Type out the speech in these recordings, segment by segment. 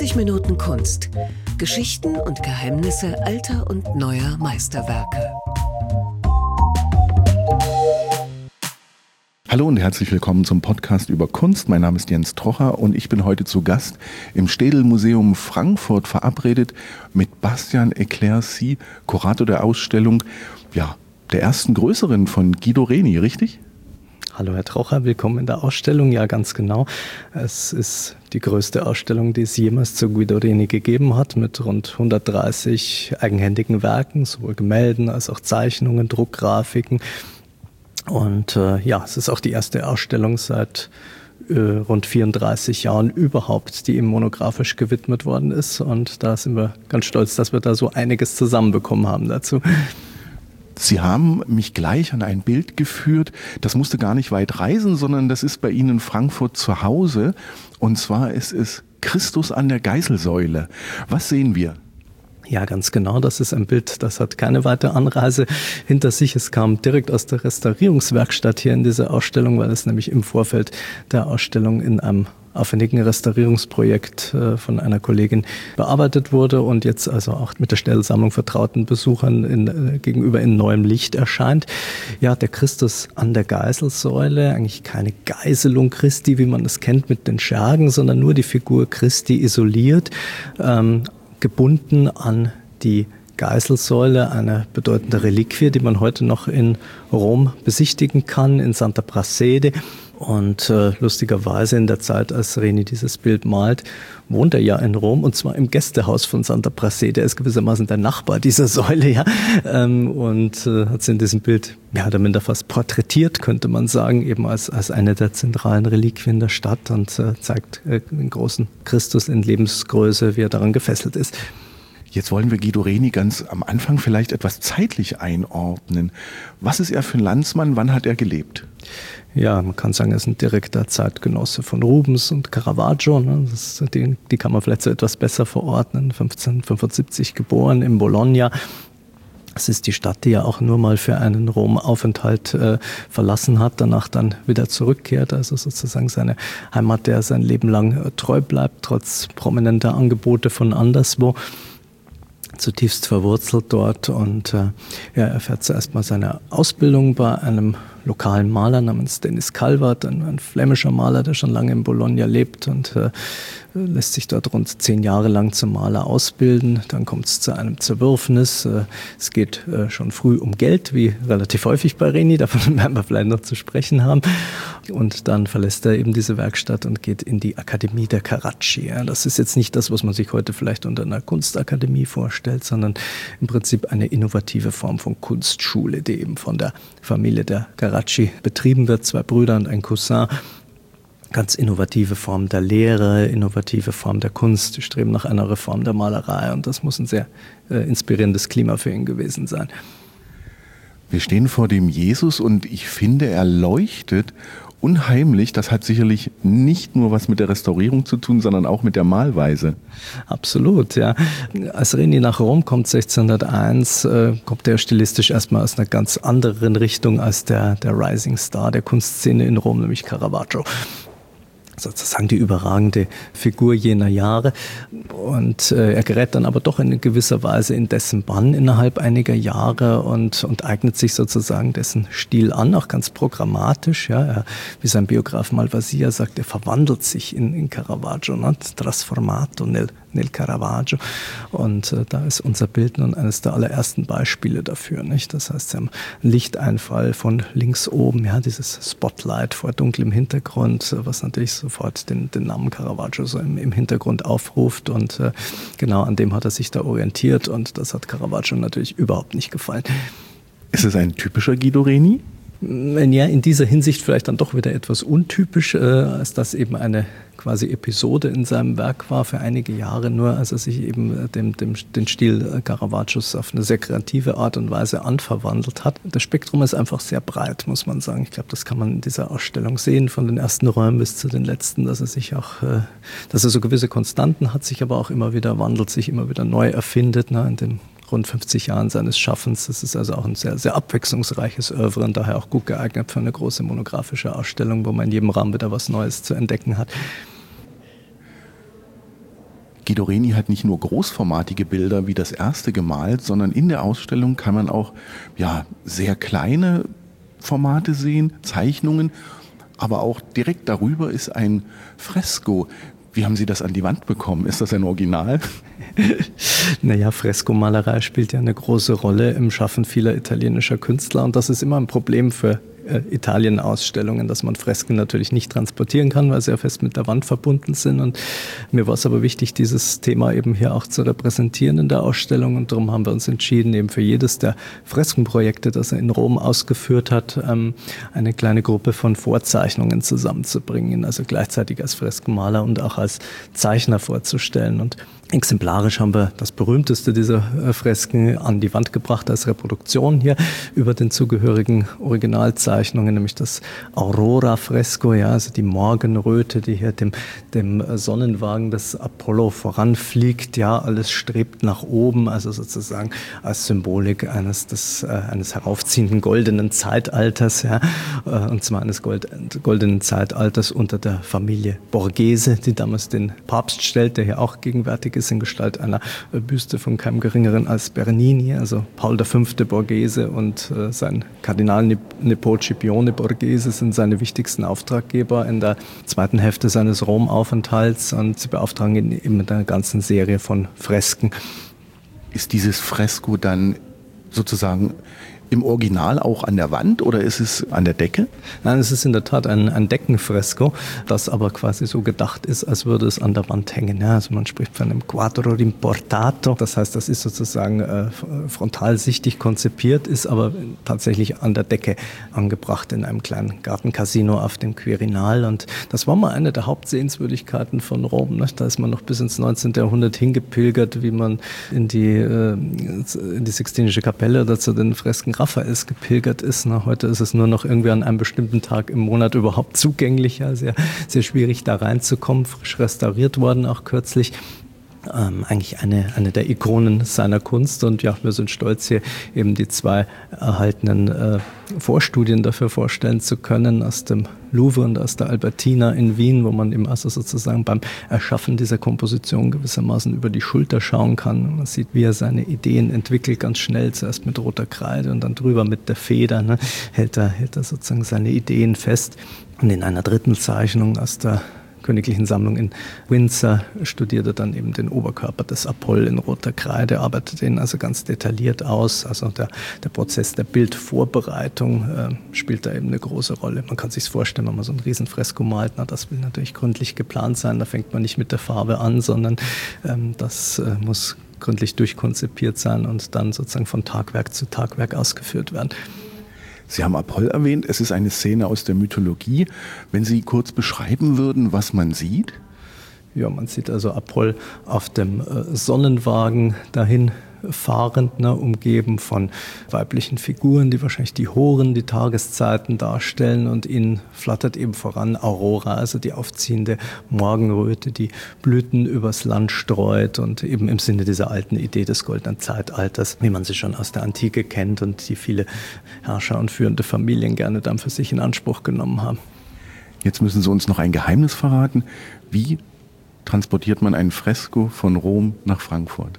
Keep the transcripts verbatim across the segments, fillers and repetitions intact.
neunzig Minuten Kunst. Geschichten und Geheimnisse alter und neuer Meisterwerke. Hallo und herzlich willkommen zum Podcast über Kunst. Mein Name ist Jens Trocher und ich bin heute zu Gast im Städel-Museum Frankfurt verabredet mit Bastian Eclaircy, Kurator der Ausstellung, ja, der ersten größeren von Guido Reni, richtig? Hallo Herr Trocher, willkommen in der Ausstellung. Ja, ganz genau. Es ist die größte Ausstellung, die es jemals zu Guido Reni gegeben hat, mit rund hundertdreißig eigenhändigen Werken, sowohl Gemälden als auch Zeichnungen, Druckgrafiken. Und äh, ja, es ist auch die erste Ausstellung seit äh, rund vierunddreißig Jahren überhaupt, die ihm monografisch gewidmet worden ist. Und da sind wir ganz stolz, dass wir da so einiges zusammenbekommen haben dazu. Sie haben mich gleich an ein Bild geführt, das musste gar nicht weit reisen, sondern das ist bei Ihnen in Frankfurt zu Hause. Und zwar ist es Christus an der Geißelsäule. Was sehen wir? Ja, ganz genau. Das ist ein Bild, das hat keine weitere Anreise hinter sich. Es kam direkt aus der Restaurierungswerkstatt hier in dieser Ausstellung, weil es nämlich im Vorfeld der Ausstellung in einem aufwendigen Restaurierungsprojekt äh, von einer Kollegin bearbeitet wurde und jetzt also auch mit der Städel-Sammlung vertrauten Besuchern in, äh, gegenüber in neuem Licht erscheint. Ja, der Christus an der Geißelsäule, eigentlich keine Geißelung Christi, wie man es kennt mit den Schergen, sondern nur die Figur Christi isoliert, ähm, gebunden an die Geißelsäule, eine bedeutende Reliquie, die man heute noch in Rom besichtigen kann, in Santa Prassede. Und äh, lustigerweise in der Zeit, als Reni dieses Bild malt, wohnt er ja in Rom, und zwar im Gästehaus von Santa Prassede. Er ist gewissermaßen der Nachbar dieser Säule, ja, ähm, und äh, hat sie in diesem Bild ja damit fast porträtiert, könnte man sagen, eben als als eine der zentralen Reliquien der Stadt und äh, zeigt äh, den großen Christus in Lebensgröße, wie er daran gefesselt ist. Jetzt wollen wir Guido Reni ganz am Anfang vielleicht etwas zeitlich einordnen. Was ist er für ein Landsmann? Wann hat er gelebt? Ja, man kann sagen, er ist ein direkter Zeitgenosse von Rubens und Caravaggio. Ne? Das ist, die, die kann man vielleicht so etwas besser verordnen. fünfzehnhundertfünfundsiebzig geboren in Bologna. Es ist die Stadt, die er auch nur mal für einen Rom-Aufenthalt äh, verlassen hat, danach dann wieder zurückkehrt. Also sozusagen seine Heimat, der sein Leben lang äh, treu bleibt, trotz prominenter Angebote von anderswo. Zutiefst verwurzelt dort, und äh, er erfährt zuerst mal seine Ausbildung bei einem lokalen Maler namens Denis Calvert, ein, ein flämischer Maler, der schon lange in Bologna lebt, und äh, lässt sich dort rund zehn Jahre lang zum Maler ausbilden. Dann kommt es zu einem Zerwürfnis. Äh, es geht äh, schon früh um Geld, wie relativ häufig bei Reni, davon werden wir vielleicht noch zu sprechen haben. Und dann verlässt er eben diese Werkstatt und geht in die Akademie der Carracci. Ja, das ist jetzt nicht das, was man sich heute vielleicht unter einer Kunstakademie vorstellt, sondern im Prinzip eine innovative Form von Kunstschule, die eben von der Familie der Carracci betrieben wird, zwei Brüder und ein Cousin. Ganz innovative Form der Lehre, innovative Form der Kunst, die streben nach einer Reform der Malerei, und das muss ein sehr äh, inspirierendes Klima für ihn gewesen sein. Wir stehen vor dem Jesus und ich finde, er leuchtet unheimlich. Das hat sicherlich nicht nur was mit der Restaurierung zu tun, sondern auch mit der Malweise. Absolut, ja. Als Reni nach Rom kommt, sechzehnhunderteins, äh, kommt er stilistisch erstmal aus einer ganz anderen Richtung als der, der Rising Star der Kunstszene in Rom, nämlich Caravaggio. Sozusagen die überragende Figur jener Jahre. Und äh, er gerät dann aber doch in gewisser Weise in dessen Bann innerhalb einiger Jahre und, und eignet sich sozusagen dessen Stil an, auch ganz programmatisch. Ja. Er, wie sein Biograf Malvasia sagt, er verwandelt sich in, in Caravaggio, ne? Trasformato nel, nel Caravaggio. Und äh, da ist unser Bild nun eines der allerersten Beispiele dafür. Nicht? Das heißt, Sie haben einen Lichteinfall von links oben, ja, dieses Spotlight vor dunklem Hintergrund, was natürlich sofort den, den Namen Caravaggio so im, im Hintergrund aufruft, und äh, genau an dem hat er sich da orientiert, und das hat Caravaggio natürlich überhaupt nicht gefallen. Ist es ein typischer Guido Reni? Ja, in dieser Hinsicht vielleicht dann doch wieder etwas untypisch, äh, als das eben eine quasi Episode in seinem Werk war für einige Jahre, nur als er sich eben dem, dem, den Stil Caravaggios auf eine sehr kreative Art und Weise anverwandelt hat. Das Spektrum ist einfach sehr breit, muss man sagen. Ich glaube, das kann man in dieser Ausstellung sehen, von den ersten Räumen bis zu den letzten, dass er sich auch, äh, dass er so gewisse Konstanten hat, sich aber auch immer wieder wandelt, sich immer wieder neu erfindet, ne, in den rund fünfzig Jahren seines Schaffens. Das ist also auch ein sehr, sehr abwechslungsreiches Oeuvre und daher auch gut geeignet für eine große monografische Ausstellung, wo man in jedem Raum wieder was Neues zu entdecken hat. Guido Reni hat nicht nur großformatige Bilder wie das erste gemalt, sondern in der Ausstellung kann man auch ja, sehr kleine Formate sehen, Zeichnungen, aber auch direkt darüber ist ein Fresko. Wie haben Sie das an die Wand bekommen? Ist das ein Original? Naja, Freskomalerei spielt ja eine große Rolle im Schaffen vieler italienischer Künstler und das ist immer ein Problem für Italien-Ausstellungen, dass man Fresken natürlich nicht transportieren kann, weil sie ja fest mit der Wand verbunden sind. Und mir war es aber wichtig, dieses Thema eben hier auch zu repräsentieren in der Ausstellung. Und darum haben wir uns entschieden, eben für jedes der Freskenprojekte, das er in Rom ausgeführt hat, eine kleine Gruppe von Vorzeichnungen zusammenzubringen, also gleichzeitig als Freskenmaler und auch als Zeichner vorzustellen. Und exemplarisch haben wir das berühmteste dieser Fresken an die Wand gebracht als Reproduktion hier über den zugehörigen Originalzeichnungen, nämlich das Aurora-Fresko, ja, also die Morgenröte, die hier dem, dem Sonnenwagen des Apollo voranfliegt. Ja, alles strebt nach oben, also sozusagen als Symbolik eines, des, äh, eines heraufziehenden goldenen Zeitalters, ja, äh, und zwar eines Gold, goldenen Zeitalters unter der Familie Borghese, die damals den Papst stellt, der hier auch gegenwärtig ist in Gestalt einer Büste von keinem Geringeren als Bernini, also Paul der Fünfte Borghese und äh, sein Kardinalnepot Scipione Borghese sind seine wichtigsten Auftraggeber in der zweiten Hälfte seines Rom-Aufenthalts und sie beauftragen ihn eben mit einer ganzen Serie von Fresken. Ist dieses Fresko dann sozusagen im Original auch an der Wand oder ist es an der Decke? Nein, es ist in der Tat ein, ein Deckenfresko, das aber quasi so gedacht ist, als würde es an der Wand hängen. Ja, also man spricht von einem Quadro rimportato. Das heißt, das ist sozusagen äh, frontal sichtig konzipiert, ist aber tatsächlich an der Decke angebracht in einem kleinen Gartencasino auf dem Quirinal. Und das war mal eine der Hauptsehenswürdigkeiten von Rom. Ne? Da ist man noch bis ins neunzehnten Jahrhundert hingepilgert, wie man in die, äh, in die Sixtinische Kapelle oder zu den Fresken Raffaels gepilgert ist. Na, heute ist es nur noch irgendwie an einem bestimmten Tag im Monat überhaupt zugänglich. Ja, sehr, sehr schwierig da reinzukommen. Frisch restauriert worden auch kürzlich. Ähm, eigentlich eine, eine der Ikonen seiner Kunst und ja, wir sind stolz hier eben die zwei erhaltenen äh, Vorstudien dafür vorstellen zu können aus dem Louvre und aus der Albertina in Wien, wo man eben also sozusagen beim Erschaffen dieser Komposition gewissermaßen über die Schulter schauen kann. Man sieht, wie er seine Ideen entwickelt, ganz schnell, zuerst mit roter Kreide und dann drüber mit der Feder, ne, hält er, hält er sozusagen seine Ideen fest. Und in einer dritten Zeichnung aus der Königlichen Sammlung in Windsor studierte dann eben den Oberkörper des Apoll in roter Kreide, arbeitet den also ganz detailliert aus. Also der, der Prozess der Bildvorbereitung äh, spielt da eben eine große Rolle. Man kann sich vorstellen, wenn man so ein Riesenfresko malt, na, das will natürlich gründlich geplant sein. Da fängt man nicht mit der Farbe an, sondern ähm, das äh, muss gründlich durchkonzipiert sein und dann sozusagen von Tagwerk zu Tagwerk ausgeführt werden. Sie haben Apoll erwähnt, es ist eine Szene aus der Mythologie. Wenn Sie kurz beschreiben würden, was man sieht? Ja, man sieht also Apoll auf dem äh, Sonnenwagen dahin fahrend, ne, umgeben von weiblichen Figuren, die wahrscheinlich die Horen, die Tageszeiten darstellen und ihnen flattert eben voran Aurora, also die aufziehende Morgenröte, die Blüten übers Land streut und eben im Sinne dieser alten Idee des goldenen Zeitalters, wie man sie schon aus der Antike kennt und die viele Herrscher und führende Familien gerne dann für sich in Anspruch genommen haben. Jetzt müssen Sie uns noch ein Geheimnis verraten. Wie transportiert man ein Fresko von Rom nach Frankfurt?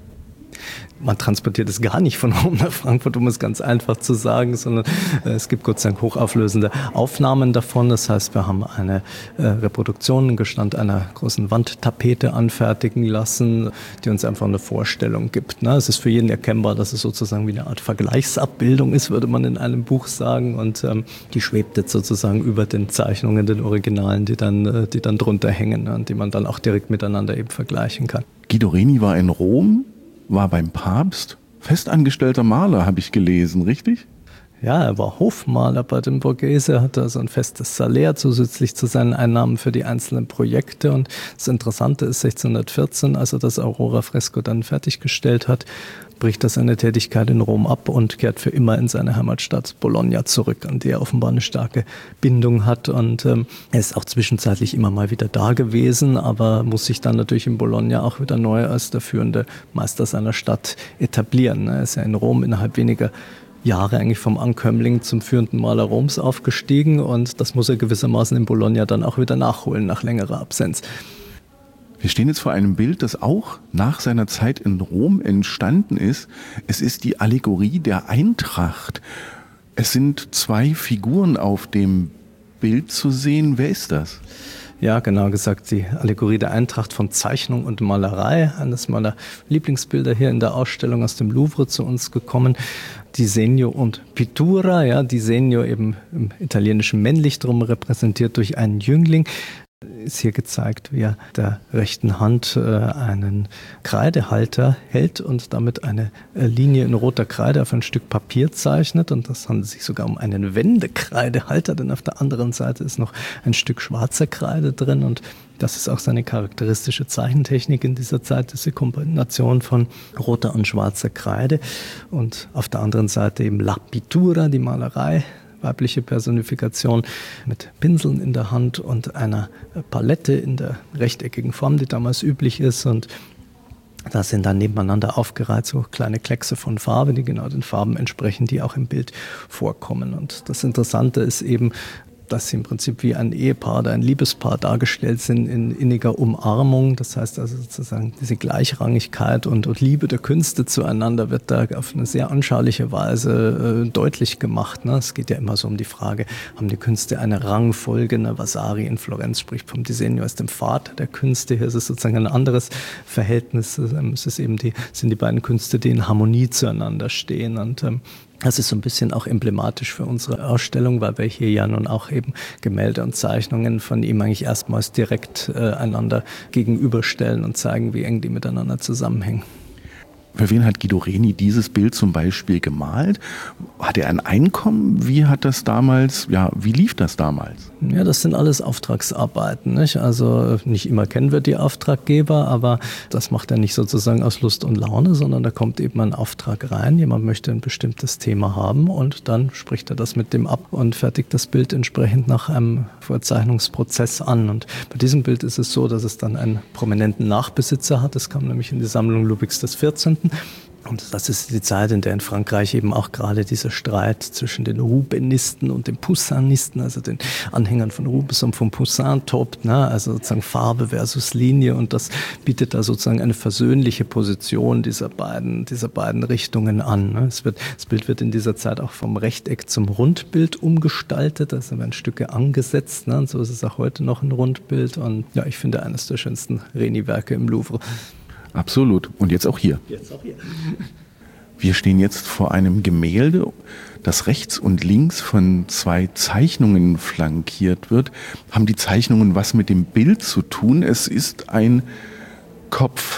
Man transportiert es gar nicht von Rom nach Frankfurt, um es ganz einfach zu sagen, sondern äh, es gibt Gott sei Dank hochauflösende Aufnahmen davon. Das heißt, wir haben eine äh, Reproduktion im Gestand einer großen Wandtapete anfertigen lassen, die uns einfach eine Vorstellung gibt. Ne? Es ist für jeden erkennbar, dass es sozusagen wie eine Art Vergleichsabbildung ist, würde man in einem Buch sagen. Und ähm, die schwebt jetzt sozusagen über den Zeichnungen, den Originalen, die dann, äh, die dann drunter hängen, ne? Und die man dann auch direkt miteinander eben vergleichen kann. Guido Reni war in Rom, war beim Papst, festangestellter Maler, habe ich gelesen, richtig? Ja, er war Hofmaler bei den Borghese, hatte also ein festes Salär zusätzlich zu seinen Einnahmen für die einzelnen Projekte. Und das Interessante ist, sechzehnhundertvierzehn, als er das Aurora-Fresko dann fertiggestellt hat, bricht er seine Tätigkeit in Rom ab und kehrt für immer in seine Heimatstadt Bologna zurück, an die er offenbar eine starke Bindung hat. Und ähm, er ist auch zwischenzeitlich immer mal wieder da gewesen, aber muss sich dann natürlich in Bologna auch wieder neu als der führende Meister seiner Stadt etablieren. Er ist ja in Rom innerhalb weniger Jahre eigentlich vom Ankömmling zum führenden Maler Roms aufgestiegen und das muss er gewissermaßen in Bologna dann auch wieder nachholen nach längerer Absenz. Wir stehen jetzt vor einem Bild, das auch nach seiner Zeit in Rom entstanden ist. Es ist die Allegorie der Eintracht. Es sind zwei Figuren auf dem Bild zu sehen. Wer ist das? Ja, genau gesagt, die Allegorie der Eintracht von Zeichnung und Malerei. Eines meiner Lieblingsbilder hier in der Ausstellung aus dem Louvre zu uns gekommen. Disegno und Pittura, ja, Disegno eben im italienischen männlich drum repräsentiert durch einen Jüngling. Ist hier gezeigt, wie er der rechten Hand äh, einen Kreidehalter hält und damit eine äh, Linie in roter Kreide auf ein Stück Papier zeichnet. Und das handelt sich sogar um einen Wendekreidehalter, denn auf der anderen Seite ist noch ein Stück schwarzer Kreide drin. Und das ist auch seine charakteristische Zeichentechnik in dieser Zeit, diese Kombination von roter und schwarzer Kreide. Und auf der anderen Seite eben La Pittura, die Malerei, weibliche Personifikation mit Pinseln in der Hand und einer Palette in der rechteckigen Form, die damals üblich ist. Und da sind dann nebeneinander aufgereiht so kleine Kleckse von Farbe, die genau den Farben entsprechen, die auch im Bild vorkommen. Und das Interessante ist eben, dass sie im Prinzip wie ein Ehepaar oder ein Liebespaar dargestellt sind in inniger Umarmung. Das heißt also sozusagen diese Gleichrangigkeit und, und Liebe der Künste zueinander wird da auf eine sehr anschauliche Weise äh, deutlich gemacht. Ne? Es geht ja immer so um die Frage, haben die Künste eine Rangfolge? Ne? Vasari in Florenz spricht vom Disegno als dem Vater der Künste. Hier ist es sozusagen ein anderes Verhältnis. Es ist eben die, sind die beiden Künste, die in Harmonie zueinander stehen. Und ähm, das ist so ein bisschen auch emblematisch für unsere Ausstellung, weil wir hier ja nun auch eben Gemälde und Zeichnungen von ihm eigentlich erstmals direkt äh, einander gegenüberstellen und zeigen, wie eng die miteinander zusammenhängen. Für wen hat Guido Reni dieses Bild zum Beispiel gemalt? Hat er ein Einkommen? Wie hat das damals, ja, wie lief das damals? Ja, das sind alles Auftragsarbeiten, nicht? Also nicht immer kennen wir die Auftraggeber, aber das macht er nicht sozusagen aus Lust und Laune, sondern da kommt eben ein Auftrag rein. Jemand möchte ein bestimmtes Thema haben und dann spricht er das mit dem ab und fertigt das Bild entsprechend nach einem Vorzeichnungsprozess an. Und bei diesem Bild ist es so, dass es dann einen prominenten Nachbesitzer hat. Es kam nämlich in die Sammlung Ludwigs des vierzehnten Und das ist die Zeit, in der in Frankreich eben auch gerade dieser Streit zwischen den Rubenisten und den Poussinisten, also den Anhängern von Rubens und von Poussin tobt, ne? Also sozusagen Farbe versus Linie, und das bietet da sozusagen eine versöhnliche Position dieser beiden, dieser beiden Richtungen an. Ne? Es wird, das Bild wird in dieser Zeit auch vom Rechteck zum Rundbild umgestaltet, also werden Stücke angesetzt, ne? Und so ist es auch heute noch ein Rundbild, und ja, ich finde eines der schönsten Reni-Werke im Louvre. Absolut. Und jetzt auch hier. Jetzt auch hier. Wir stehen jetzt vor einem Gemälde, das rechts und links von zwei Zeichnungen flankiert wird. Haben die Zeichnungen was mit dem Bild zu tun? Es ist ein Kopf.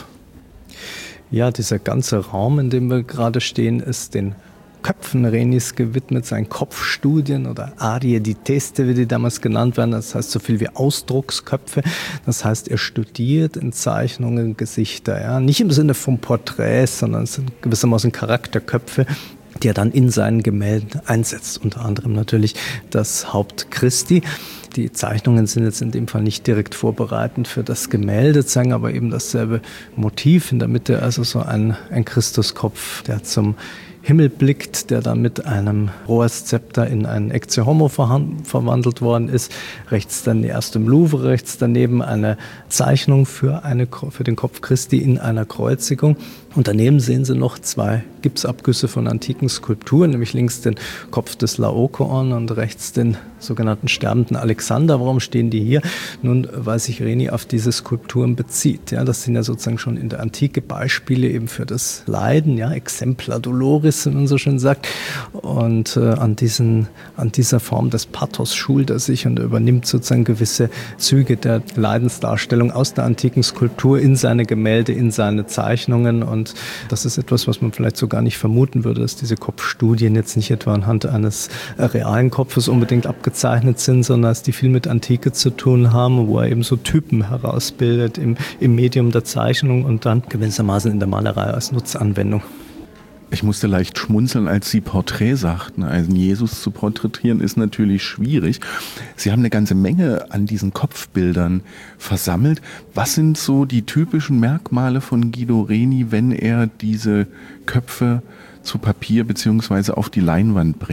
Ja, dieser ganze Raum, in dem wir gerade stehen, ist den Köpfen Renis gewidmet, seinen Kopfstudien oder Arie di Teste, wie die damals genannt werden. Das heißt so viel wie Ausdrucksköpfe. Das heißt, er studiert in Zeichnungen Gesichter. Ja? Nicht im Sinne von Porträts, sondern es sind gewissermaßen Charakterköpfe, die er dann in seinen Gemälden einsetzt. Unter anderem natürlich das Haupt Christi. Die Zeichnungen sind jetzt in dem Fall nicht direkt vorbereitend für das Gemälde, zeigen aber eben dasselbe Motiv. In der Mitte also so ein, ein Christuskopf, der zum Himmel blickt, der dann mit einem Rohrszepter in einen Ecce Homo verwandelt worden ist. Rechts dann erst im Louvre, rechts daneben eine Zeichnung für, eine, für den Kopf Christi in einer Kreuzigung. Und daneben sehen Sie noch zwei Gipsabgüsse von antiken Skulpturen, nämlich links den Kopf des Laokoon und rechts den sogenannten sterbenden Alexander. Warum stehen die hier? Nun, weil sich Reni auf diese Skulpturen bezieht. Ja, das sind ja sozusagen schon in der Antike Beispiele eben für das Leiden, ja, Exempla Doloris, wie man so schön sagt. Und äh, an, diesen, an dieser Form des Pathos schult er sich und er übernimmt sozusagen gewisse Züge der Leidensdarstellung aus der antiken Skulptur in seine Gemälde, in seine Zeichnungen. Und das ist etwas, was man vielleicht so gar nicht vermuten würde, dass diese Kopfstudien jetzt nicht etwa anhand eines äh, realen Kopfes unbedingt abgezeichnet sind, sondern dass die viel mit Antike zu tun haben, wo er eben so Typen herausbildet im, im Medium der Zeichnung und dann gewissermaßen in der Malerei als Nutzanwendung. Ich musste leicht schmunzeln, als Sie Porträt sagten. Also Jesus zu porträtieren ist natürlich schwierig. Sie haben eine ganze Menge an diesen Kopfbildern versammelt. Was sind so die typischen Merkmale von Guido Reni, wenn er diese Köpfe zu Papier bzw. auf die Leinwand bringt?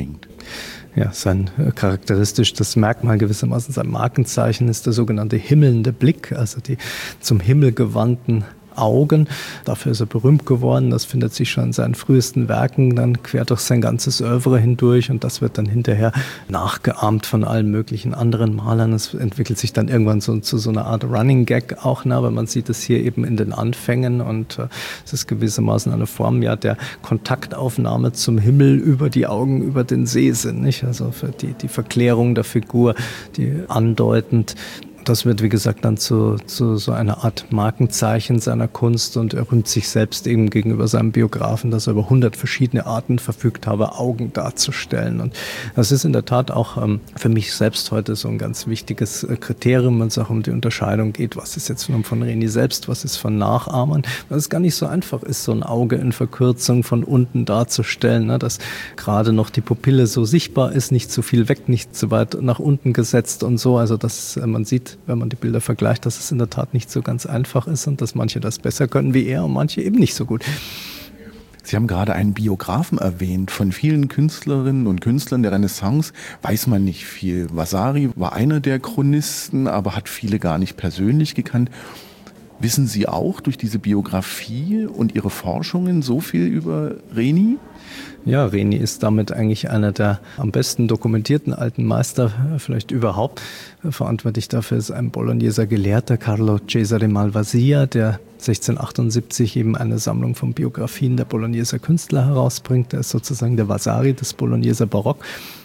Ja, sein äh, charakteristisches Merkmal gewissermaßen, sein Markenzeichen ist der sogenannte himmelnde Blick, also die zum Himmel gewandten Augen. Dafür ist er berühmt geworden. Das findet sich schon in seinen frühesten Werken dann quer durch sein ganzes Oeuvre hindurch und das wird dann hinterher nachgeahmt von allen möglichen anderen Malern. Es entwickelt sich dann irgendwann so zu so einer Art Running Gag auch, ne? Weil man sieht es hier eben in den Anfängen und äh, es ist gewissermaßen eine Form ja der Kontaktaufnahme zum Himmel über die Augen, über den Sehsinn, nicht? Also für die, die Verklärung der Figur, die andeutend. Das wird, wie gesagt, dann zu, zu so einer Art Markenzeichen seiner Kunst und er rühmt sich selbst eben gegenüber seinem Biografen, dass er über hundert verschiedene Arten verfügt habe, Augen darzustellen. Und das ist in der Tat auch ähm, für mich selbst heute so ein ganz wichtiges äh, Kriterium, wenn es auch um die Unterscheidung geht, was ist jetzt von, von Reni selbst, was ist von Nachahmern, weil es gar nicht so einfach ist, so ein Auge in Verkürzung von unten darzustellen, ne, dass gerade noch die Pupille so sichtbar ist, nicht zu viel weg, nicht zu weit nach unten gesetzt und so, also dass äh, man sieht, wenn man die Bilder vergleicht, dass es in der Tat nicht so ganz einfach ist und dass manche das besser können wie er und manche eben nicht so gut. Sie haben gerade einen Biografen erwähnt. Von vielen Künstlerinnen und Künstlern der Renaissance weiß man nicht viel. Vasari war einer der Chronisten, aber hat viele gar nicht persönlich gekannt. Wissen Sie auch durch diese Biografie und Ihre Forschungen so viel über Reni? Ja, Reni ist damit eigentlich einer der am besten dokumentierten alten Meister, vielleicht überhaupt. Verantwortlich dafür ist ein Bologneser Gelehrter, Carlo Cesare Malvasia, der sechzehnhundertachtundsiebzig eben eine Sammlung von Biografien der Bologneser Künstler herausbringt. Der ist sozusagen der Vasari des Bologneser Barock.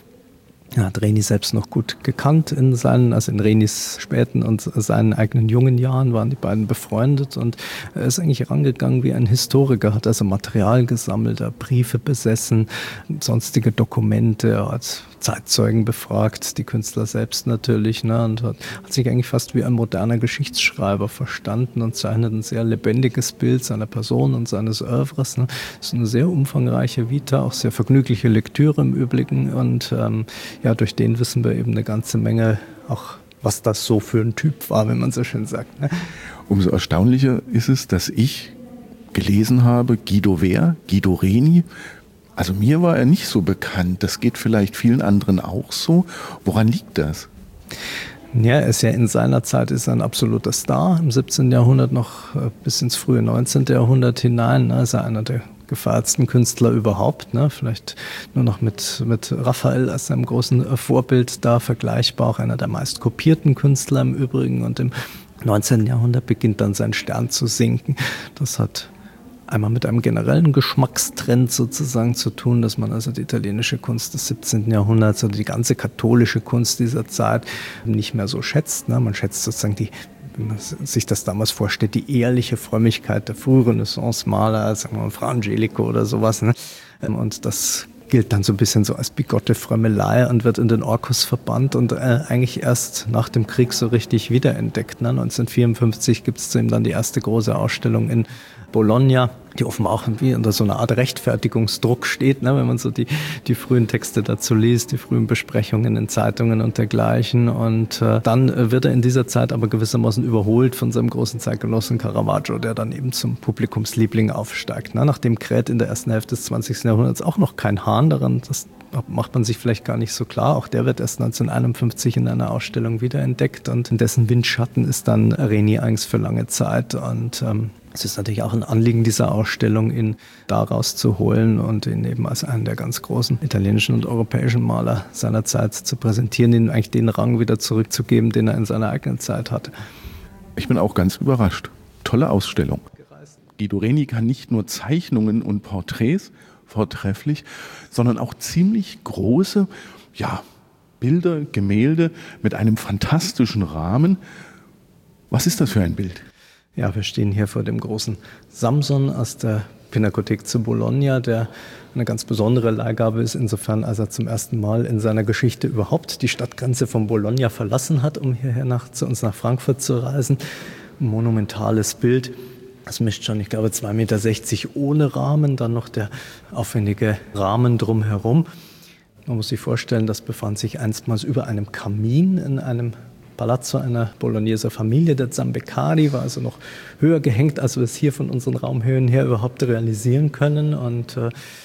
Er hat Reni selbst noch gut gekannt in seinen, also in Renis späten und seinen eigenen jungen Jahren waren die beiden befreundet und er ist eigentlich herangegangen wie ein Historiker, hat also Material gesammelt, hat Briefe besessen, sonstige Dokumente, er hat Zeitzeugen befragt, die Künstler selbst natürlich, ne, und hat, hat sich eigentlich fast wie ein moderner Geschichtsschreiber verstanden und zeichnet ein sehr lebendiges Bild seiner Person und seines Oeuvres. Ne. Das ist eine sehr umfangreiche Vita, auch sehr vergnügliche Lektüre im Übrigen und ähm, ja, durch den wissen wir eben eine ganze Menge, auch was das so für ein Typ war, wenn man so schön sagt. Ne? Umso erstaunlicher ist es, dass ich gelesen habe, Guido Wehr, Guido Reni. Also mir war er nicht so bekannt. Das geht vielleicht vielen anderen auch so. Woran liegt das? Ja, er ist ja in seiner Zeit ist er ein absoluter Star. Im siebzehnten Jahrhundert noch bis ins frühe neunzehnte Jahrhundert hinein. Ne, ist er einer der gefeiertsten Künstler überhaupt. Ne? Vielleicht nur noch mit, mit Raphael als seinem großen Vorbild da vergleichbar. Auch einer der meist kopierten Künstler im Übrigen. Und im neunzehnten Jahrhundert beginnt dann sein Stern zu sinken. Das hat einmal mit einem generellen Geschmackstrend sozusagen zu tun, dass man also die italienische Kunst des siebzehnten Jahrhunderts oder die ganze katholische Kunst dieser Zeit nicht mehr so schätzt. Ne? Man schätzt sozusagen die, wie man sich das damals vorstellt, die ehrliche Frömmigkeit der Frührenaissance-Maler, sagen wir mal Fra Angelico oder sowas. Ne? Und das gilt dann so ein bisschen so als bigotte Frömmelei und wird in den Orkus verbannt und äh, eigentlich erst nach dem Krieg so richtig wiederentdeckt. Ne? neunzehnhundertvierundfünfzig gibt es zu ihm dann die erste große Ausstellung in Bologna, die offenbar auch irgendwie unter so einer Art Rechtfertigungsdruck steht, ne, wenn man so die, die frühen Texte dazu liest, die frühen Besprechungen in Zeitungen und dergleichen. Und äh, dann äh, wird er in dieser Zeit aber gewissermaßen überholt von seinem großen Zeitgenossen Caravaggio, der dann eben zum Publikumsliebling aufsteigt. Ne. Nachdem kräht in der ersten Hälfte des zwanzigsten Jahrhunderts auch noch kein Hahn daran, das macht man sich vielleicht gar nicht so klar. Auch der wird erst neunzehnhunderteinundfünfzig in einer Ausstellung wiederentdeckt und in dessen Windschatten ist dann Reni eigentlich für lange Zeit. Und ähm, es ist natürlich auch ein Anliegen dieser Ausstellung, ihn daraus zu holen und ihn eben als einen der ganz großen italienischen und europäischen Maler seiner Zeit zu präsentieren, ihm eigentlich den Rang wieder zurückzugeben, den er in seiner eigenen Zeit hatte. Ich bin auch ganz überrascht. Tolle Ausstellung. Guido Reni kann nicht nur Zeichnungen und Porträts vortrefflich, sondern auch ziemlich große, ja, Bilder, Gemälde mit einem fantastischen Rahmen. Was ist das für ein Bild? Ja, wir stehen hier vor dem großen Samson aus der Pinakothek zu Bologna, der eine ganz besondere Leihgabe ist, insofern, als er zum ersten Mal in seiner Geschichte überhaupt die Stadtgrenze von Bologna verlassen hat, um hierher nach, zu uns nach Frankfurt zu reisen. Ein monumentales Bild. Das mischt schon, ich glaube, zwei Meter sechzig ohne Rahmen, dann noch der aufwendige Rahmen drumherum. Man muss sich vorstellen, das befand sich einstmals über einem Kamin in einem Palazzo einer Bologneser Familie, der Zambeccari, war also noch höher gehängt, als wir es hier von unseren Raumhöhen her überhaupt realisieren können. Und äh,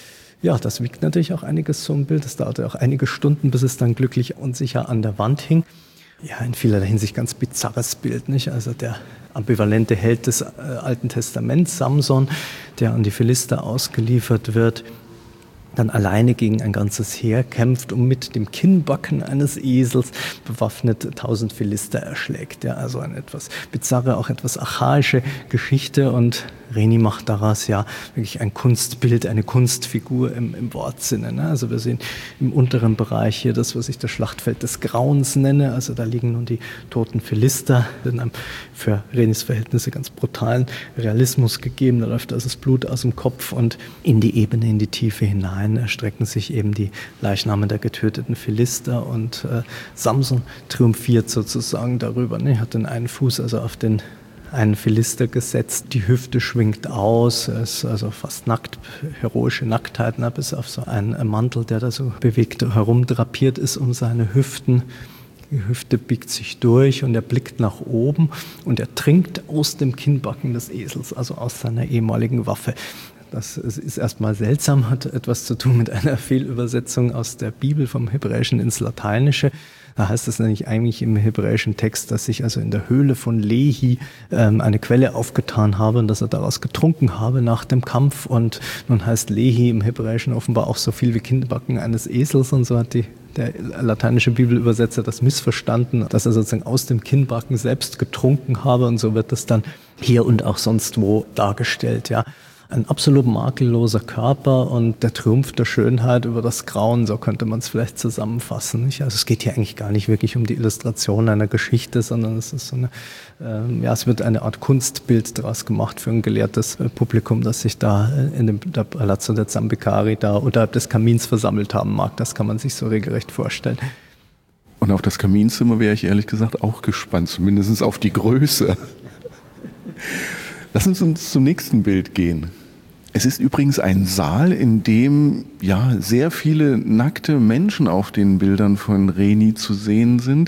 Ja, das wiegt natürlich auch einiges, so ein Bild. Es dauerte auch einige Stunden, bis es dann glücklich und sicher an der Wand hing. Ja, in vielerlei Hinsicht ganz bizarres Bild, nicht? Also der ambivalente Held des äh, Alten Testaments, Samson, der an die Philister ausgeliefert wird, dann alleine gegen ein ganzes Heer kämpft und mit dem Kinnbacken eines Esels bewaffnet tausend Philister erschlägt. Ja, also eine etwas bizarre, auch etwas archaische Geschichte, und Reni macht daraus ja wirklich ein Kunstbild, eine Kunstfigur im, im Wortsinne. Ne? Also wir sehen im unteren Bereich hier das, was ich das Schlachtfeld des Grauens nenne. Also da liegen nun die toten Philister in einem für Renis Verhältnisse ganz brutalen Realismus gegeben. Da läuft also das Blut aus dem Kopf, und in die Ebene, in die Tiefe hinein erstrecken sich eben die Leichname der getöteten Philister, und äh, Samson triumphiert sozusagen darüber. Ne? Er hat den einen Fuß also auf den einen Philister gesetzt, die Hüfte schwingt aus, er ist also fast nackt, heroische Nacktheit, ne, bis auf so einen Mantel, der da so bewegt herumdrapiert ist um seine Hüften. Die Hüfte biegt sich durch und er blickt nach oben und er trinkt aus dem Kinnbacken des Esels, also aus seiner ehemaligen Waffe. Das ist erstmal seltsam, hat etwas zu tun mit einer Fehlübersetzung aus der Bibel vom Hebräischen ins Lateinische. Da heißt es nämlich eigentlich im hebräischen Text, dass sich also in der Höhle von Lehi ähm, eine Quelle aufgetan habe und dass er daraus getrunken habe nach dem Kampf. Und nun heißt Lehi im Hebräischen offenbar auch so viel wie Kinnbacken eines Esels, und so hat die der lateinische Bibelübersetzer das missverstanden, dass er sozusagen aus dem Kinnbacken selbst getrunken habe, und so wird das dann hier und auch sonst wo dargestellt, ja. Ein absolut makelloser Körper und der Triumph der Schönheit über das Grauen, so könnte man es vielleicht zusammenfassen. Nicht? Also es geht hier eigentlich gar nicht wirklich um die Illustration einer Geschichte, sondern es ist so eine, äh, ja, es wird eine Art Kunstbild daraus gemacht für ein gelehrtes äh, Publikum, das sich da in dem der Palazzo der Zambicari da unterhalb des Kamins versammelt haben mag. Das kann man sich so regelrecht vorstellen. Und auf das Kaminzimmer wäre ich ehrlich gesagt auch gespannt, zumindest auf die Größe. Lass uns uns zum nächsten Bild gehen. Es ist übrigens ein Saal, in dem ja sehr viele nackte Menschen auf den Bildern von Reni zu sehen sind.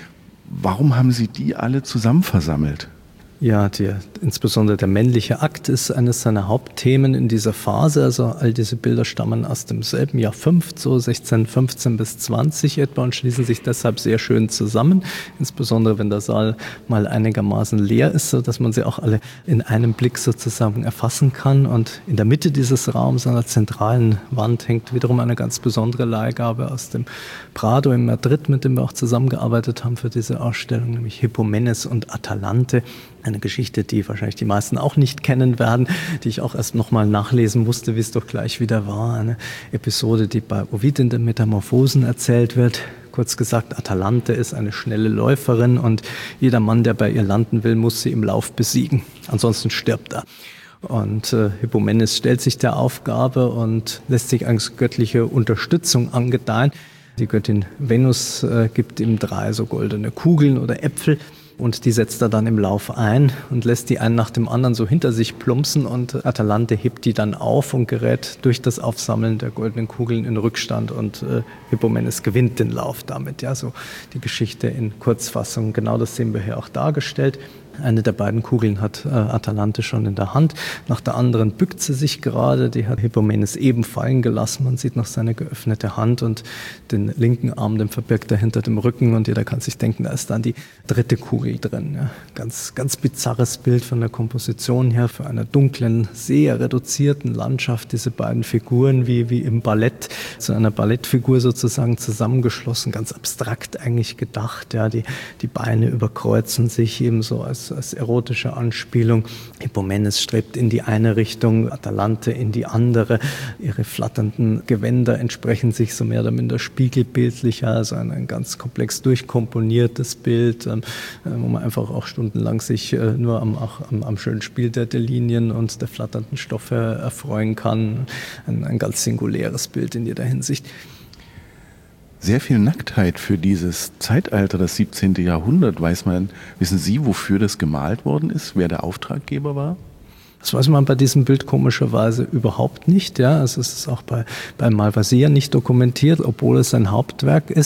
Warum haben Sie die alle zusammen versammelt? Ja, die, insbesondere der männliche Akt ist eines seiner Hauptthemen in dieser Phase. Also all diese Bilder stammen aus demselben Jahr fünf, so sechzehnhundertfünfzehn bis zwanzig etwa, und schließen sich deshalb sehr schön zusammen. Insbesondere wenn der Saal mal einigermaßen leer ist, so dass man sie auch alle in einem Blick sozusagen erfassen kann. Und in der Mitte dieses Raums, an der zentralen Wand, hängt wiederum eine ganz besondere Leihgabe aus dem Prado in Madrid, mit dem wir auch zusammengearbeitet haben für diese Ausstellung, nämlich Hippomenes und Atalante. Eine Geschichte, die wahrscheinlich die meisten auch nicht kennen werden, die ich auch erst nochmal nachlesen musste, wie es doch gleich wieder war. Eine Episode, die bei Ovid in den Metamorphosen erzählt wird. Kurz gesagt, Atalante ist eine schnelle Läuferin und jeder Mann, der bei ihr landen will, muss sie im Lauf besiegen. Ansonsten stirbt er. Und äh, Hippomenes stellt sich der Aufgabe und lässt sich als göttliche Unterstützung angedeihen. Die Göttin Venus äh, gibt ihm drei so goldene Kugeln oder Äpfel. Und die setzt er dann im Lauf ein und lässt die einen nach dem anderen so hinter sich plumpsen, und Atalante hebt die dann auf und gerät durch das Aufsammeln der goldenen Kugeln in Rückstand, und äh, Hippomenes gewinnt den Lauf damit. Ja, so die Geschichte in Kurzfassung. Genau das sehen wir hier auch dargestellt. Eine der beiden Kugeln hat äh, Atalante schon in der Hand, nach der anderen bückt sie sich gerade, die hat Hippomenes eben fallen gelassen. Man sieht noch seine geöffnete Hand und den linken Arm, den verbirgt er hinter dem Rücken, und jeder kann sich denken, da ist dann die dritte Kugel drin. Ja. Ganz, ganz bizarres Bild von der Komposition her, für einer dunklen, sehr reduzierten Landschaft, diese beiden Figuren wie, wie im Ballett, zu einer Ballettfigur sozusagen zusammengeschlossen, ganz abstrakt eigentlich gedacht. Ja. Die, die Beine überkreuzen sich ebenso als als erotische Anspielung. Hippomenes strebt in die eine Richtung, Atalante in die andere. Ihre flatternden Gewänder entsprechen sich so mehr oder minder spiegelbildlicher, also ein, ein ganz komplex durchkomponiertes Bild, ähm, wo man einfach auch stundenlang sich äh, nur am, auch am, am schönen Spiel der, der Linien und der flatternden Stoffe erfreuen kann. Ein, ein ganz singuläres Bild in jeder Hinsicht. Sehr viel Nacktheit für dieses Zeitalter, das siebzehnte Jahrhundert. Weiß man, wissen Sie, wofür das gemalt worden ist, wer der Auftraggeber war? Das weiß man bei diesem Bild komischerweise überhaupt nicht. Ja, also es ist auch bei, bei Malvasier nicht dokumentiert, obwohl es sein Hauptwerk ist.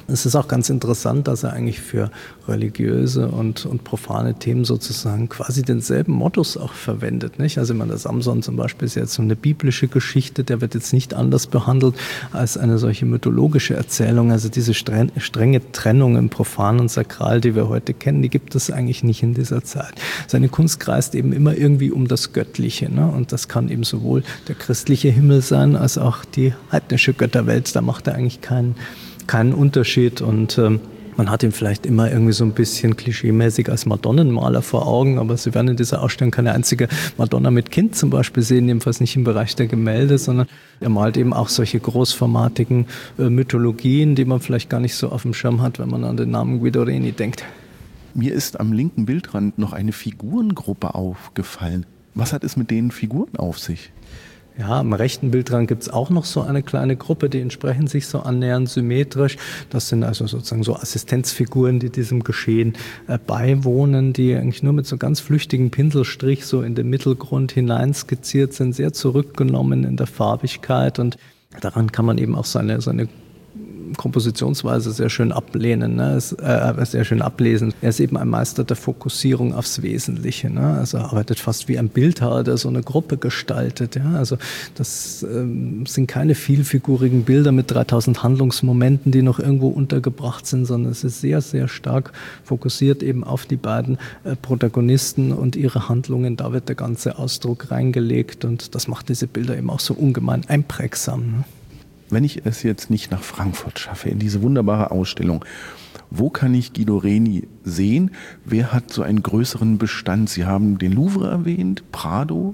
Es ist auch ganz interessant, dass er eigentlich für religiöse und, und profane Themen sozusagen quasi denselben Modus auch verwendet, nicht? Also ich meine, der Samson zum Beispiel ist jetzt so eine biblische Geschichte, der wird jetzt nicht anders behandelt als eine solche mythologische Erzählung. Also diese streng, strenge Trennung im Profan und Sakral, die wir heute kennen, die gibt es eigentlich nicht in dieser Zeit. Seine Kunst kreist eben immer irgendwie um das Göttliche, ne? Und das kann eben sowohl der christliche Himmel sein, als auch die heidnische Götterwelt. Da macht er eigentlich keinen keinen Unterschied und ähm, man hat ihn vielleicht immer irgendwie so ein bisschen klischeemäßig als Madonnenmaler vor Augen, aber Sie werden in dieser Ausstellung keine einzige Madonna mit Kind zum Beispiel sehen, jedenfalls nicht im Bereich der Gemälde, sondern er malt eben auch solche großformatigen äh, Mythologien, die man vielleicht gar nicht so auf dem Schirm hat, wenn man an den Namen Guido Reni denkt. Mir ist am linken Bildrand noch eine Figurengruppe aufgefallen. Was hat es mit den Figuren auf sich? Ja, am rechten Bildrand gibt es auch noch so eine kleine Gruppe, die entsprechend sich so annähern, symmetrisch. Das sind also sozusagen so Assistenzfiguren, die diesem Geschehen äh, beiwohnen, die eigentlich nur mit so ganz flüchtigen Pinselstrich so in den Mittelgrund hinein skizziert sind, sehr zurückgenommen in der Farbigkeit und daran kann man eben auch seine, seine Kompositionsweise sehr schön ablehnen, ne? Es, äh, sehr schön ablesen. Er ist eben ein Meister der Fokussierung aufs Wesentliche, ne? Also er arbeitet fast wie ein Bildhauer, der so eine Gruppe gestaltet. Ja? Also das ähm, sind keine vielfigurigen Bilder mit dreitausend Handlungsmomenten, die noch irgendwo untergebracht sind, sondern es ist sehr, sehr stark fokussiert eben auf die beiden äh, Protagonisten und ihre Handlungen. Da wird der ganze Ausdruck reingelegt und das macht diese Bilder eben auch so ungemein einprägsam, ne? Wenn ich es jetzt nicht nach Frankfurt schaffe, in diese wunderbare Ausstellung, wo kann ich Guido Reni sehen? Wer hat so einen größeren Bestand? Sie haben den Louvre erwähnt, Prado.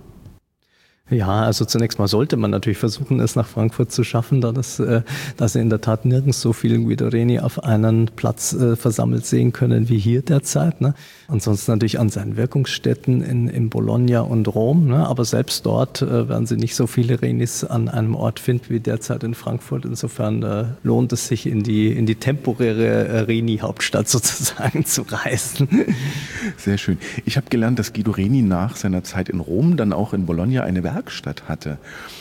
Ja, also zunächst mal sollte man natürlich versuchen, es nach Frankfurt zu schaffen, da das, äh, dass Sie in der Tat nirgends so viel Guido Reni auf einen Platz äh, versammelt sehen können wie hier derzeit, ne? Ansonsten natürlich an seinen Wirkungsstätten in, in Bologna und Rom, ne? Aber selbst dort äh, werden Sie nicht so viele Renis an einem Ort finden wie derzeit in Frankfurt. Insofern äh, lohnt es sich, in die, in die temporäre äh, Reni-Hauptstadt sozusagen zu reisen. Sehr schön. Ich habe gelernt, dass Guido Reni nach seiner Zeit in Rom dann auch in Bologna eine Werkstatt hatte.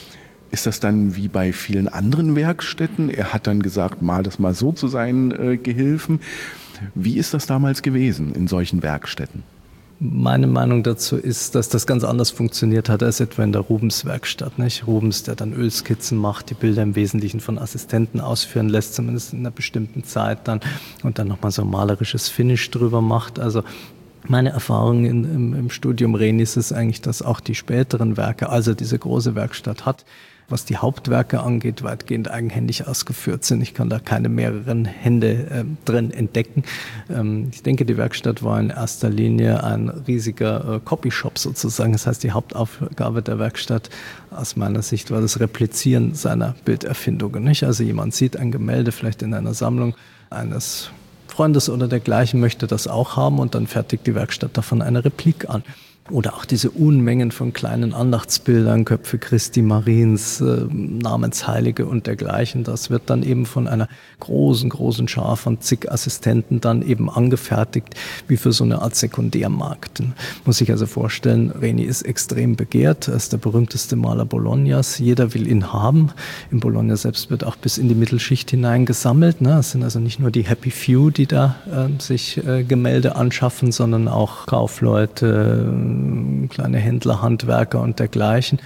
Ist das dann wie bei vielen anderen Werkstätten? Er hat dann gesagt, mal das mal so zu seinen äh, Gehilfen. Wie ist das damals gewesen in solchen Werkstätten? Meine Meinung dazu ist, dass das ganz anders funktioniert hat als etwa in der Rubens-Werkstatt, nicht? Rubens, der dann Ölskizzen macht, die Bilder im Wesentlichen von Assistenten ausführen lässt, zumindest in einer bestimmten Zeit dann, und dann nochmal so ein malerisches Finish drüber macht. Also meine Erfahrung in, im, im Studium Renis ist eigentlich, dass auch die späteren Werke, also diese große Werkstatt hat, was die Hauptwerke angeht, weitgehend eigenhändig ausgeführt sind. Ich kann da keine mehreren Hände äh, drin entdecken. Ähm, ich denke, die Werkstatt war in erster Linie ein riesiger äh, Copyshop sozusagen. Das heißt, die Hauptaufgabe der Werkstatt aus meiner Sicht war das Replizieren seiner Bilderfindungen, nicht? Also jemand sieht ein Gemälde vielleicht in einer Sammlung eines Freundes oder dergleichen, möchte das auch haben und dann fertigt die Werkstatt davon eine Replik an. Oder auch diese Unmengen von kleinen Andachtsbildern, Köpfe Christi, Mariens, äh, Namensheilige und dergleichen. Das wird dann eben von einer großen, großen Schar von zig Assistenten dann eben angefertigt, wie für so eine Art Sekundärmarkt. Muss sich also vorstellen, Reni ist extrem begehrt. Er ist der berühmteste Maler Bolognas. Jeder will ihn haben. In Bologna selbst wird auch bis in die Mittelschicht hinein gesammelt. Ne? Es sind also nicht nur die Happy Few, die da äh, sich äh, Gemälde anschaffen, sondern auch Kaufleute, kleine Händler, Handwerker und dergleichen.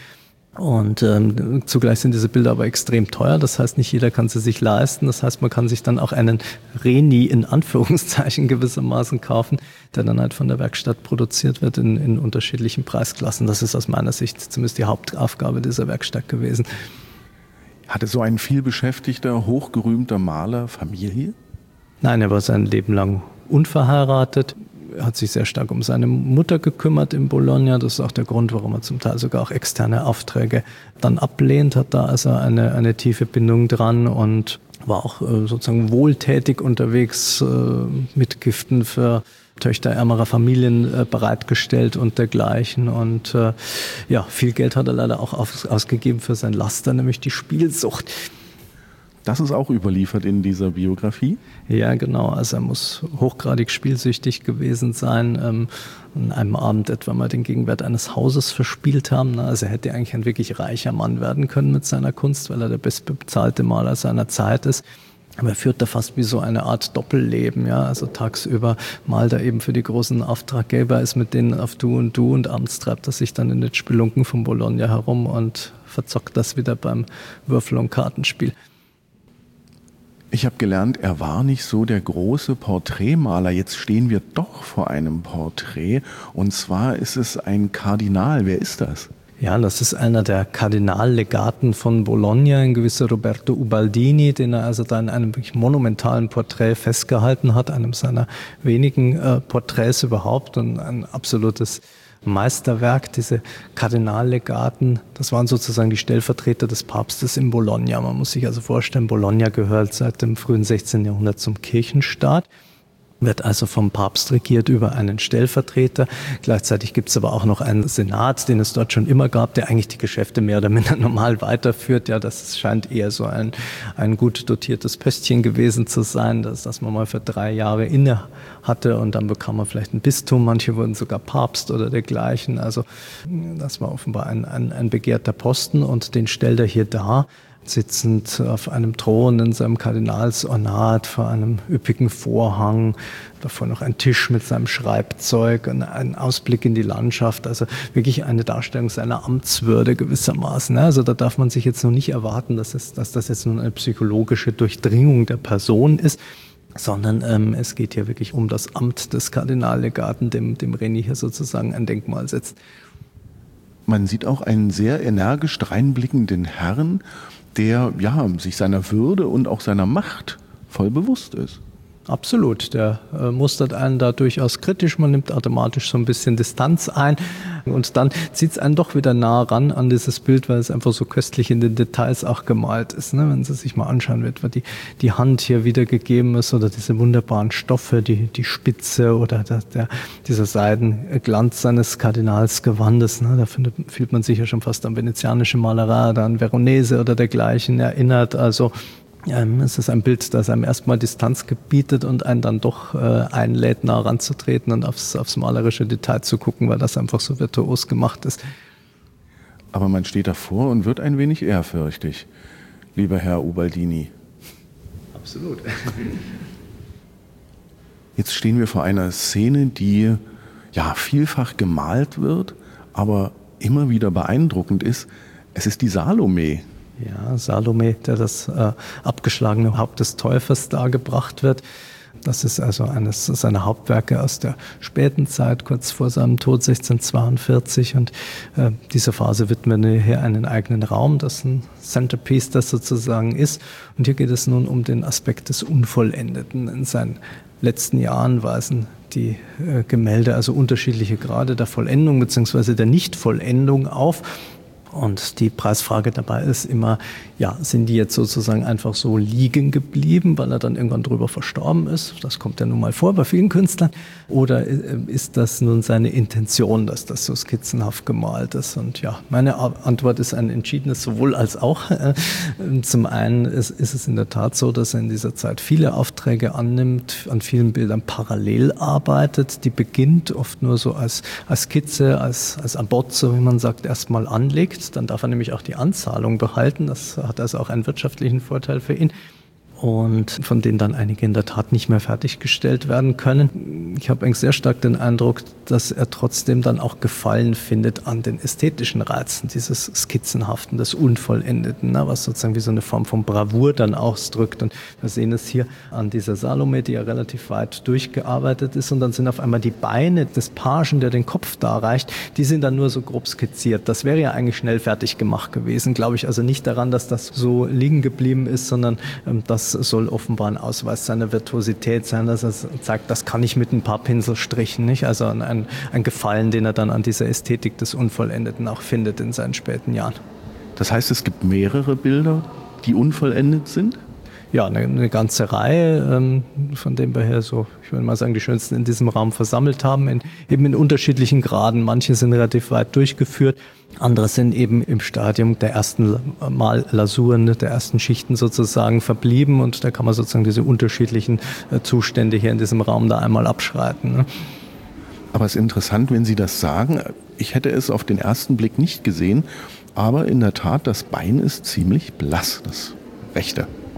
Und ähm, zugleich sind diese Bilder aber extrem teuer. Das heißt, nicht jeder kann sie sich leisten. Das heißt, man kann sich dann auch einen Reni in Anführungszeichen gewissermaßen kaufen, der dann halt von der Werkstatt produziert wird in, in unterschiedlichen Preisklassen. Das ist aus meiner Sicht zumindest die Hauptaufgabe dieser Werkstatt gewesen. Hatte so ein vielbeschäftigter, hochgerühmter Maler Familie? Nein, er war sein Leben lang unverheiratet. Er hat sich sehr stark um seine Mutter gekümmert in Bologna. Das ist auch der Grund, warum er zum Teil sogar auch externe Aufträge dann ablehnt, hat da also eine, eine tiefe Bindung dran und war auch äh, sozusagen wohltätig unterwegs, äh, mit Giften für Töchter ärmerer Familien äh, bereitgestellt und dergleichen. Und äh, ja, viel Geld hat er leider auch auf, ausgegeben für sein Laster, nämlich die Spielsucht. Das ist auch überliefert in dieser Biografie? Ja, genau. Also er muss hochgradig spielsüchtig gewesen sein. Ähm, an einem Abend etwa mal den Gegenwert eines Hauses verspielt haben. Also er hätte eigentlich ein wirklich reicher Mann werden können mit seiner Kunst, weil er der bestbezahlte Maler seiner Zeit ist. Aber er führt da fast wie so eine Art Doppelleben, ja. Also tagsüber malt er eben für die großen Auftraggeber, ist mit denen auf Du und Du und abends treibt er sich dann in den Spelunken von Bologna herum und verzockt das wieder beim Würfel- und Kartenspiel. Ich habe gelernt, er war nicht so der große Porträtmaler. Jetzt stehen wir doch vor einem Porträt. Und zwar ist es ein Kardinal. Wer ist das? Ja, das ist einer der Kardinallegaten von Bologna, ein gewisser Roberto Ubaldini, den er also da in einem wirklich monumentalen Porträt festgehalten hat, einem seiner wenigen äh, Porträts überhaupt und ein absolutes Meisterwerk. Diese Kardinallegaten, das waren sozusagen die Stellvertreter des Papstes in Bologna. Man muss sich also vorstellen, Bologna gehört seit dem frühen sechzehnten Jahrhundert zum Kirchenstaat, wird also vom Papst regiert über einen Stellvertreter. Gleichzeitig gibt es aber auch noch einen Senat, den es dort schon immer gab, der eigentlich die Geschäfte mehr oder minder normal weiterführt. Ja, das scheint eher so ein, ein gut dotiertes Pöstchen gewesen zu sein, dass, dass man mal für drei Jahre inne hatte und dann bekam man vielleicht ein Bistum. Manche wurden sogar Papst oder dergleichen. Also das war offenbar ein, ein, ein begehrter Posten und den stellt er hier dar, sitzend auf einem Thron in seinem Kardinalsornat vor einem üppigen Vorhang, davor noch ein Tisch mit seinem Schreibzeug und ein Ausblick in die Landschaft, also wirklich eine Darstellung seiner Amtswürde gewissermaßen. Also da darf man sich jetzt noch nicht erwarten, dass, es, dass das jetzt nun eine psychologische Durchdringung der Person ist, sondern ähm, es geht hier wirklich um das Amt des Kardinallegaten, dem, dem Reni hier sozusagen ein Denkmal setzt. Man sieht auch einen sehr energisch dreinblickenden Herrn, der ja sich seiner Würde und auch seiner Macht voll bewusst ist. Absolut, der äh, mustert einen da durchaus kritisch, man nimmt automatisch so ein bisschen Distanz ein und dann zieht es einen doch wieder nah ran an dieses Bild, weil es einfach so köstlich in den Details auch gemalt ist. Ne? Wenn Sie sich mal anschauen, wird die, die Hand hier wiedergegeben ist oder diese wunderbaren Stoffe, die, die Spitze oder der, der, dieser Seidenglanz seines Kardinalsgewandes. Ne? Da findet, fühlt man sich ja schon fast an venezianische Malerei oder an Veronese oder dergleichen erinnert. Also Ähm, es ist ein Bild, das einem erstmal Distanz gebietet und einen dann doch äh, einlädt, nah ranzutreten und aufs, aufs malerische Detail zu gucken, weil das einfach so virtuos gemacht ist. Aber man steht davor und wird ein wenig ehrfürchtig, lieber Herr Ubaldini. Absolut. Jetzt stehen wir vor einer Szene, die ja vielfach gemalt wird, aber immer wieder beeindruckend ist. Es ist die Salome. Ja, Salome, der das äh, abgeschlagene Haupt des Täufers dargebracht wird. Das ist also eines seiner Hauptwerke aus der späten Zeit, kurz vor seinem Tod sechzehnhundertzweiundvierzig. Und äh, dieser Phase widmen wir hier einen eigenen Raum, das ein Centerpiece, das sozusagen ist. Und hier geht es nun um den Aspekt des Unvollendeten. In seinen letzten Jahren weisen die äh, Gemälde also unterschiedliche Grade der Vollendung bzw. der Nichtvollendung auf. Und die Preisfrage dabei ist immer, ja, sind die jetzt sozusagen einfach so liegen geblieben, weil er dann irgendwann drüber verstorben ist? Das kommt ja nun mal vor bei vielen Künstlern. Oder ist das nun seine Intention, dass das so skizzenhaft gemalt ist? Und ja, meine Antwort ist ein entschiedenes sowohl als auch. Zum einen ist, ist es in der Tat so, dass er in dieser Zeit viele Aufträge annimmt, an vielen Bildern parallel arbeitet. Die beginnt oft nur so als, als Skizze, als, als Abbozzo, wie man sagt, erstmal anlegt. Dann darf er nämlich auch die Anzahlung behalten. Das hat also auch einen wirtschaftlichen Vorteil für ihn. Und von denen dann einige in der Tat nicht mehr fertiggestellt werden können. Ich habe eigentlich sehr stark den Eindruck, dass er trotzdem dann auch Gefallen findet an den ästhetischen Reizen dieses Skizzenhaften, des Unvollendeten, ne, was sozusagen wie so eine Form von Bravour dann ausdrückt. Und wir sehen es hier an dieser Salome, die ja relativ weit durchgearbeitet ist. Und dann sind auf einmal die Beine des Pagen, der den Kopf darreicht, die sind dann nur so grob skizziert. Das wäre ja eigentlich schnell fertig gemacht gewesen, glaube ich. Also nicht daran, dass das so liegen geblieben ist, sondern ähm, dass soll offenbar ein Ausweis seiner Virtuosität sein, dass er zeigt, das kann ich mit ein paar Pinselstrichen, nicht? Also ein, ein Gefallen, den er dann an dieser Ästhetik des Unvollendeten auch findet in seinen späten Jahren. Das heißt, es gibt mehrere Bilder, die unvollendet sind? Ja, eine, eine ganze Reihe, ähm, von denen wir hier so, ich würde mal sagen, die schönsten in diesem Raum versammelt haben, in, eben in unterschiedlichen Graden. Manche sind relativ weit durchgeführt, andere sind eben im Stadium der ersten Mal-Lasuren, der ersten Schichten sozusagen verblieben und da kann man sozusagen diese unterschiedlichen äh, Zustände hier in diesem Raum da einmal abschreiten. Ne? Aber es ist interessant, wenn Sie das sagen. Ich hätte es auf den ersten Blick nicht gesehen, aber in der Tat, das Bein ist ziemlich blass, das rechte.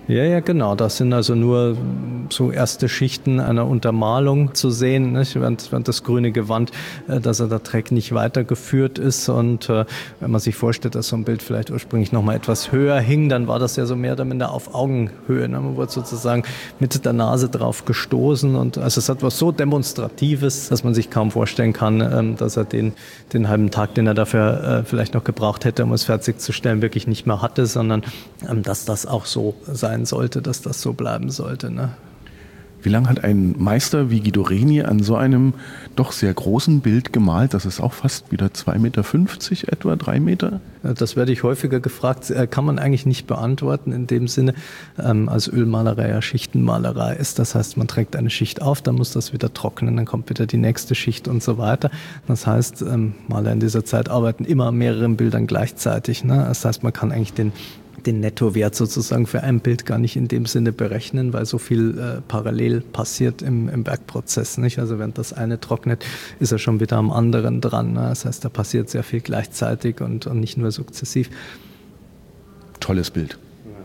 Ja, ja, genau. Das sind also nur so erste Schichten einer Untermalung zu sehen, nicht? Während, während das grüne Gewand, dass er der Track nicht weitergeführt ist. Und äh, wenn man sich vorstellt, dass so ein Bild vielleicht ursprünglich noch mal etwas höher hing, dann war das ja so mehr oder minder auf Augenhöhe. Ne? Man wurde sozusagen mit der Nase drauf gestoßen. Und also es hat was so Demonstratives, dass man sich kaum vorstellen kann, ähm, dass er den, den halben Tag, den er dafür äh, vielleicht noch gebraucht hätte, um es fertigzustellen, wirklich nicht mehr hatte, sondern ähm, dass das auch so sein sollte, dass das so bleiben sollte. Ne? Wie lange hat ein Meister wie Guido Reni an so einem doch sehr großen Bild gemalt? Das ist auch fast wieder zwei Meter fünfzig etwa, drei Meter? Das werde ich häufiger gefragt. Kann man eigentlich nicht beantworten in dem Sinne, ähm, als Ölmalerei ja Schichtenmalerei ist. Das heißt, man trägt eine Schicht auf, dann muss das wieder trocknen, dann kommt wieder die nächste Schicht und so weiter. Das heißt, ähm, Maler in dieser Zeit arbeiten immer an mehreren Bildern gleichzeitig. Ne? Das heißt, man kann eigentlich den den Nettowert sozusagen für ein Bild gar nicht in dem Sinne berechnen, weil so viel äh, parallel passiert im, im Werkprozess, nicht? Also während das eine trocknet, ist er schon wieder am anderen dran. Ne? Das heißt, da passiert sehr viel gleichzeitig und, und nicht nur sukzessiv. Tolles Bild.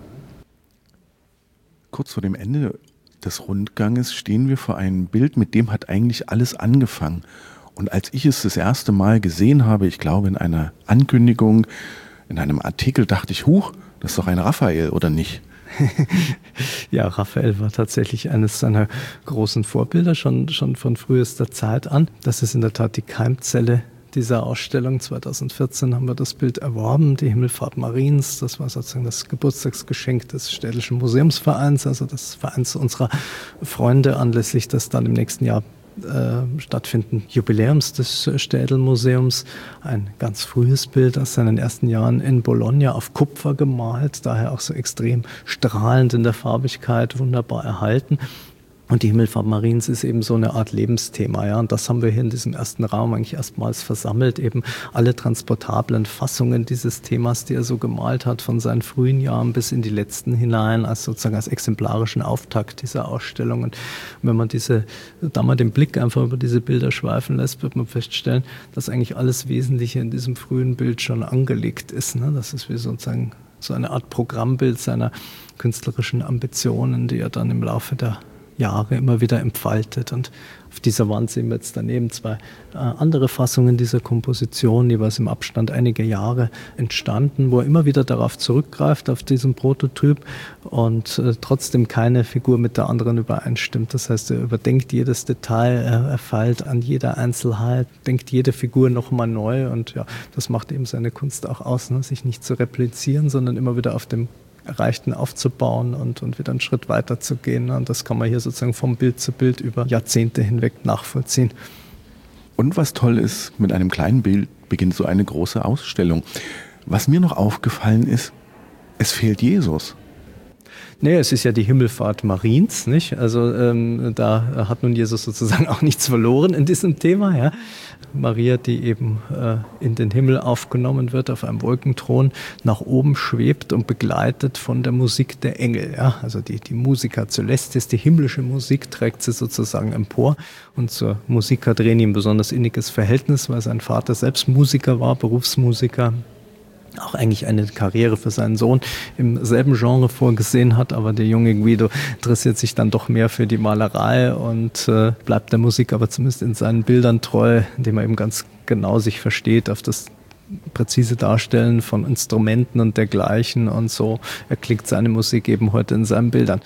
Kurz vor dem Ende des Rundganges stehen wir vor einem Bild, mit dem hat eigentlich alles angefangen. Und als ich es das erste Mal gesehen habe, ich glaube in einer Ankündigung, in einem Artikel, dachte ich, huch, das ist doch ein Raphael, oder nicht? Ja, Raphael war tatsächlich eines seiner großen Vorbilder, schon, schon von frühester Zeit an. Das ist in der Tat die Keimzelle dieser Ausstellung. zweitausendvierzehn haben wir das Bild erworben, die Himmelfahrt Mariens. Das war sozusagen das Geburtstagsgeschenk des Städtischen Museumsvereins, also des Vereins unserer Freunde, anlässlich des dann im nächsten Jahr Äh, stattfinden Jubiläums des Städelmuseums. Ein ganz frühes Bild aus seinen ersten Jahren in Bologna auf Kupfer gemalt, daher auch so extrem strahlend in der Farbigkeit, wunderbar erhalten. Und die Himmelfahrt Mariens ist eben so eine Art Lebensthema, ja. Und das haben wir hier in diesem ersten Raum eigentlich erstmals versammelt, eben alle transportablen Fassungen dieses Themas, die er so gemalt hat, von seinen frühen Jahren bis in die letzten hinein, als sozusagen als exemplarischen Auftakt dieser Ausstellung. Und wenn man diese, da mal den Blick einfach über diese Bilder schweifen lässt, wird man feststellen, dass eigentlich alles Wesentliche in diesem frühen Bild schon angelegt ist, ne? Das ist wie sozusagen so eine Art Programmbild seiner künstlerischen Ambitionen, die er dann im Laufe der Jahre immer wieder entfaltet. Und auf dieser Wand sehen wir jetzt daneben zwei äh, andere Fassungen dieser Komposition, jeweils im Abstand einiger Jahre entstanden, wo er immer wieder darauf zurückgreift, auf diesen Prototyp und äh, trotzdem keine Figur mit der anderen übereinstimmt. Das heißt, er überdenkt jedes Detail, er, er feilt an jeder Einzelheit, denkt jede Figur nochmal neu und ja, das macht eben seine Kunst auch aus, ne? Sich nicht zu replizieren, sondern immer wieder auf dem Erreichten aufzubauen und, und wieder einen Schritt weiter zu gehen. Und das kann man hier sozusagen vom Bild zu Bild über Jahrzehnte hinweg nachvollziehen. Und was toll ist, mit einem kleinen Bild beginnt so eine große Ausstellung. Was mir noch aufgefallen ist, es fehlt Jesus. Nee, es ist ja die Himmelfahrt Mariens, nicht? Also ähm, da hat nun Jesus sozusagen auch nichts verloren in diesem Thema, ja. Maria, die eben äh, in den Himmel aufgenommen wird, auf einem Wolkenthron nach oben schwebt und begleitet von der Musik der Engel, ja. Also die, die Musica Celestis, die himmlische Musik, trägt sie sozusagen empor. Und zur Musik hat Reni ein besonders inniges Verhältnis, weil sein Vater selbst Musiker war, Berufsmusiker. Auch eigentlich eine Karriere für seinen Sohn im selben Genre vorgesehen hat, aber der junge Guido interessiert sich dann doch mehr für die Malerei und äh, bleibt der Musik aber zumindest in seinen Bildern treu, indem er eben ganz genau sich versteht auf das präzise Darstellen von Instrumenten und dergleichen und so erklingt seine Musik eben heute in seinen Bildern.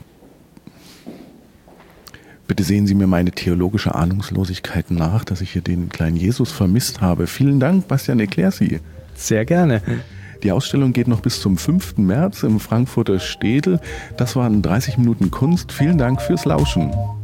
Bitte sehen Sie mir meine theologische Ahnungslosigkeit nach, dass ich hier den kleinen Jesus vermisst habe. Vielen Dank, Bastian Eclaircy. Sehr gerne. Die Ausstellung geht noch bis zum fünften März im Frankfurter Städel. Das waren dreißig Minuten Kunst. Vielen Dank fürs Lauschen.